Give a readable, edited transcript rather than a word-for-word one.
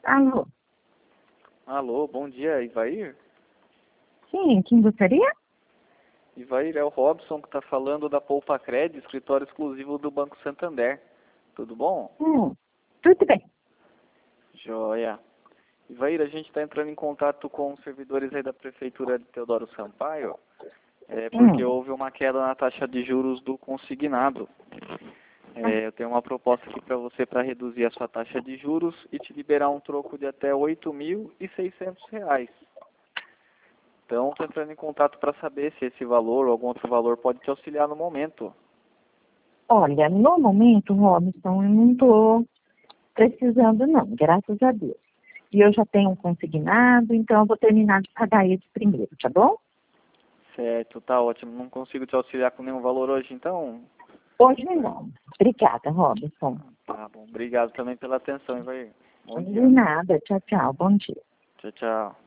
Alô? Alô, bom dia, Ivair? Sim, quem gostaria? Ivair, é o Robson que está falando da Poupa Cred, escritório exclusivo do Banco Santander. Tudo bom? Tudo bem. Joia. Ivair, a gente está entrando em contato com os servidores aí da Prefeitura de Teodoro Sampaio, porque houve uma queda na taxa de juros do consignado. Eu tenho uma proposta aqui para você para reduzir a sua taxa de juros e te liberar um troco de até R$ 8.600. Então, estou entrando em contato para saber se esse valor ou algum outro valor pode te auxiliar no momento. Olha, no momento, Robson, eu não estou precisando não, graças a Deus. E eu já tenho um consignado, então eu vou terminar de pagar esse primeiro, tá bom? Certo, tá ótimo. Não consigo te auxiliar com nenhum valor hoje, então? Hoje não. Obrigada, Robson. Tá bom. Obrigado também pela atenção, Ivair. Bom De dia. nada. Tchau, tchau. Bom dia. Tchau, tchau.